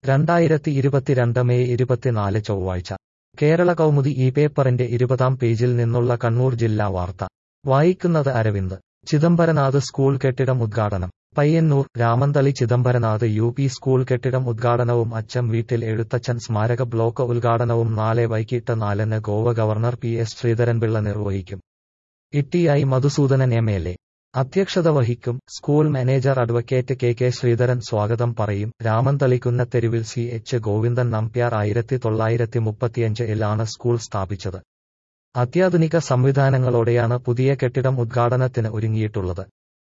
2022 May 24 ചൊവ്വാഴ്ച കേരള കൗമുദി ഈ പേപ്പറിന്റെ 20-ാം പേജിൽ നിന്നുള്ള കണ്ണൂർ ജില്ലാ വാർത്ത വായിക്കുന്നത് അരവിന്ദ്. ചിദംബരനാഥ് സ്കൂൾ കെട്ടിടം ഉദ്ഘാടനം. പയ്യന്നൂർ. രാമന്തളി ചിദംബരനാഥ് യു.പി. സ്കൂൾ കെട്ടിടം ഉദ്ഘാടനവും അച്ചം വീട്ടിൽ എഴുത്തച്ഛൻ സ്മാരക ബ്ലോക്ക് ഉദ്ഘാടനവും നാളെ വൈകിട്ട് 4-ന് ഗോവ ഗവർണർ പി.എസ്. ശ്രീധരൻപിള്ള നിർവഹിക്കും. ഇ.ടി.ഐ. മധുസൂദനൻ എം.എൽ.എ. അധ്യക്ഷത വഹിക്കും. School manager advocate K. Sreedharan സ്വാഗതം പറയും. രാമന്തളി കുന്നത്തെരുവിൽ സി.എച്ച്. ഗോവിന്ദൻ നമ്പ്യാർ 1935-ൽ ആണ് സ്കൂൾ സ്ഥാപിച്ചത്. അത്യാധുനിക സംവിധാനങ്ങളോടെയാണ് പുതിയ കെട്ടിടം ഉദ്ഘാടനത്തിന് ഒരുങ്ങിയിട്ടുള്ളത്.